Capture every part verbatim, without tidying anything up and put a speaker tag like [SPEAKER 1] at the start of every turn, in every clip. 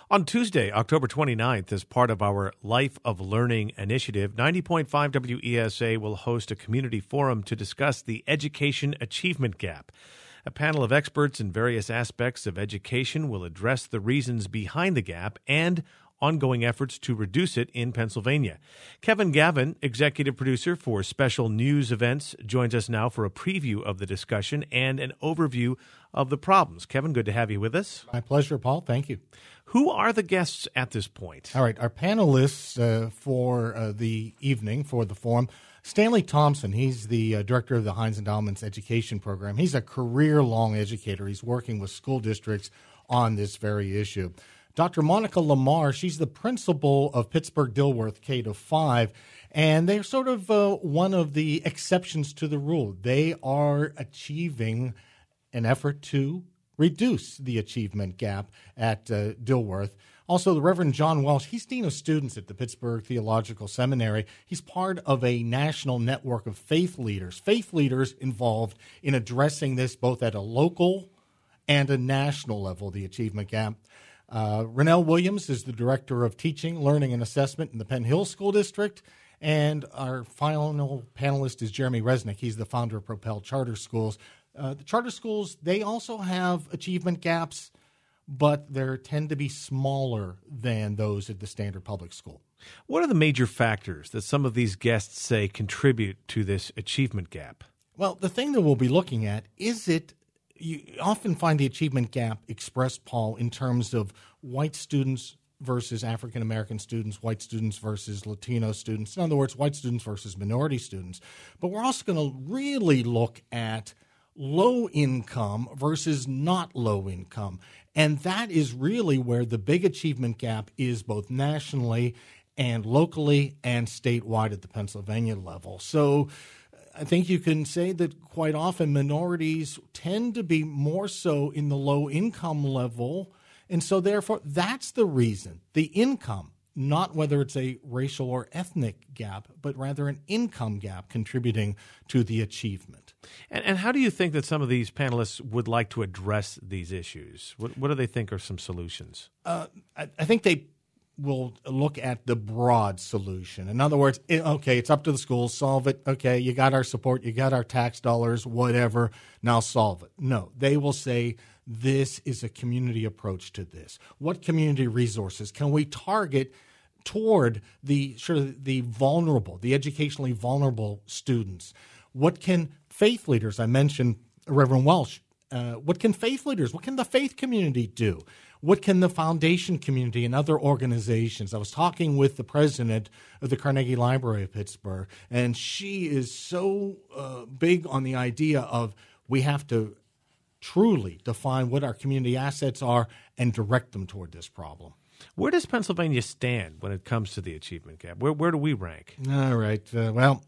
[SPEAKER 1] On Tuesday, October twenty-ninth, as part of our Life of Learning initiative, ninety point five W E S A will host a community forum to discuss the education achievement gap. A panel of experts in various aspects of education will address the reasons behind the gap and ongoing efforts to reduce it in Pennsylvania. Kevin Gavin, executive producer for Special News Events, joins us now for a preview of the discussion and an overview of the problems. Kevin, good to have you with us.
[SPEAKER 2] My pleasure, Paul. Thank you.
[SPEAKER 1] Who are the guests at this point?
[SPEAKER 2] All right, our panelists uh, for uh, the evening, for the forum, Stanley Thompson. He's the uh, director of the Heinz Endowment's education program. He's a career-long educator. He's working with school districts on this very issue. Doctor Monica Lamar, she's the principal of Pittsburgh Dilworth K to five, and they're sort of uh, one of the exceptions to the rule. They are achieving an effort to reduce the achievement gap at uh, Dilworth. Also, the Reverend John Welsh, he's Dean of Students at the Pittsburgh Theological Seminary. He's part of a national network of faith leaders, faith leaders involved in addressing this both at a local and a national level, the achievement gap. Uh, Rennell Williams is the Director of Teaching, Learning, and Assessment in the Penn Hill School District. And our final panelist is Jeremy Resnick. He's the founder of Propel Charter Schools. Uh, the charter schools, they also have achievement gaps, but they tend to be smaller than those at the standard public school.
[SPEAKER 1] What are the major factors that some of these guests say contribute to this achievement gap?
[SPEAKER 2] Well, the thing that we'll be looking at, is it you often find the achievement gap expressed, Paul, in terms of white students versus African-American students, white students versus Latino students. In other words, white students versus minority students. But we're also going to really look at low income versus not low income. And that is really where the big achievement gap is, both nationally and locally and statewide at the Pennsylvania level. So I think you can say that quite often minorities tend to be more so in the low income level. And so therefore, that's the reason, the income, not whether it's a racial or ethnic gap, but rather an income gap contributing to the achievement.
[SPEAKER 1] And, and how do you think that some of these panelists would like to address these issues? What, what do they think are some solutions?
[SPEAKER 2] Uh, I, I think they will look at the broad solution. In other words, it, okay, it's up to the schools, solve it. Okay, you got our support, you got our tax dollars, whatever, now solve it. No, they will say this is a community approach to this. What community resources can we target toward the sort of the vulnerable, the educationally vulnerable students? What can faith leaders, I mentioned Reverend Welsh, uh, what can faith leaders, what can the faith community do? What can the foundation community and other organizations? I was talking with the president of the Carnegie Library of Pittsburgh, and she is so uh, big on the idea of we have to truly define what our community assets are and direct them toward this problem.
[SPEAKER 1] Where does Pennsylvania stand when it comes to the achievement gap? Where, where do we rank?
[SPEAKER 2] All right. Uh, well,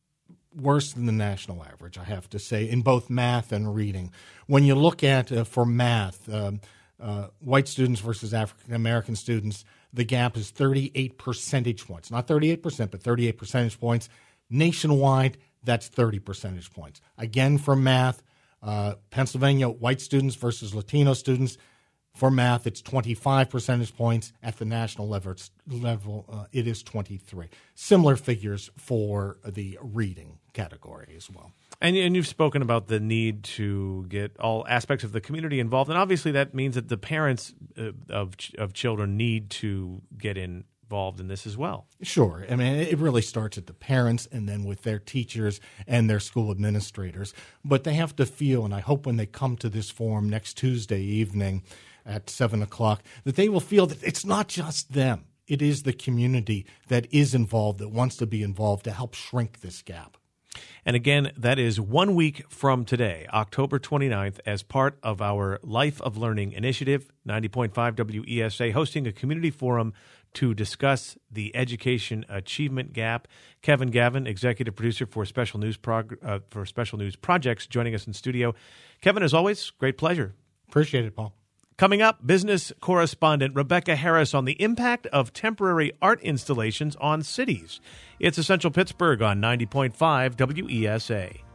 [SPEAKER 2] worse than the national average, I have to say, in both math and reading. When you look at, uh, for math, um, uh, white students versus African-American students, the gap is thirty-eight percentage points. Not thirty-eight percent, but thirty-eight percentage points. Nationwide, that's thirty percentage points. Again, for math, uh, Pennsylvania, white students versus Latino students, for math, it's twenty-five percentage points. At the national level, level uh, it is twenty-three. Similar figures for the reading category as well.
[SPEAKER 1] And, and you've spoken about the need to get all aspects of the community involved. And obviously that means that the parents uh, of of children need to get involved in this as well.
[SPEAKER 2] Sure. I mean, it really starts at the parents and then with their teachers and their school administrators. But they have to feel, and I hope when they come to this forum next Tuesday evening at seven o'clock, that they will feel that it's not just them. It is the community that is involved, that wants to be involved to help shrink this gap.
[SPEAKER 1] And again, that is one week from today, October twenty-ninth, as part of our Life of Learning initiative. ninety point five W E S A hosting a community forum to discuss the education achievement gap. Kevin Gavin, executive producer for Special News Prog- uh, for Special News Projects, joining us in studio. Kevin, as always, great pleasure.
[SPEAKER 2] Appreciate it, Paul.
[SPEAKER 1] Coming up, business correspondent Rebecca Harris on the impact of temporary art installations on cities. It's Essential Pittsburgh on ninety point five W E S A.